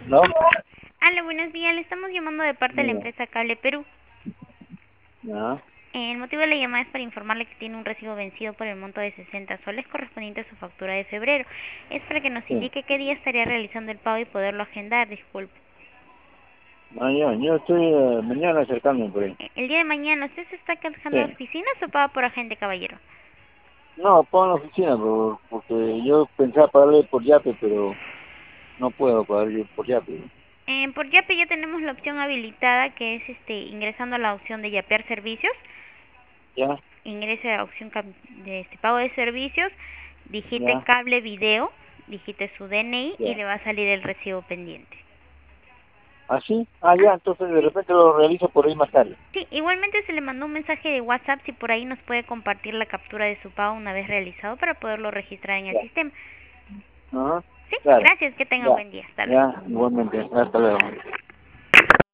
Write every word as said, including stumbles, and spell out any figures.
¿No? Hola, buenos días. Le estamos llamando de parte de la Mira, empresa Cable Perú. ya, Eh, El motivo de la llamada es para informarle que tiene un recibo vencido por el monto de sesenta soles correspondiente a su factura de febrero. Es para que nos sí. indique qué día estaría realizando el pago y poderlo agendar, disculpe. Mañana, yo estoy eh, mañana acercándome por ahí. Eh, El día de mañana, ¿usted se está quejando de Sí. oficinas o paga por agente, caballero? No, pongo en la oficina por- porque yo pensaba pagarle por Yape, pero no puedo pagar yo por Yape. Eh, por Yape ya tenemos la opción habilitada que es este ingresando a la opción de Yapear servicios. ¿Ya? Ingrese a opción cam- de este pago de servicios, digite ¿Ya? cable video, digite su D N I y ¿Ya? le va a salir el recibo pendiente. ¿Ah, sí? Ah, Ah, ya, entonces de sí. repente lo realizo por ahí más tarde. Sí, igualmente se le mandó un mensaje de WhatsApp si por ahí nos puede compartir la captura de su pago una vez realizado para poderlo registrar en el Ya. sistema. Ajá. Sí, Claro. gracias, que tenga Ya. buen día. Hasta luego. Ya, igualmente. Hasta luego.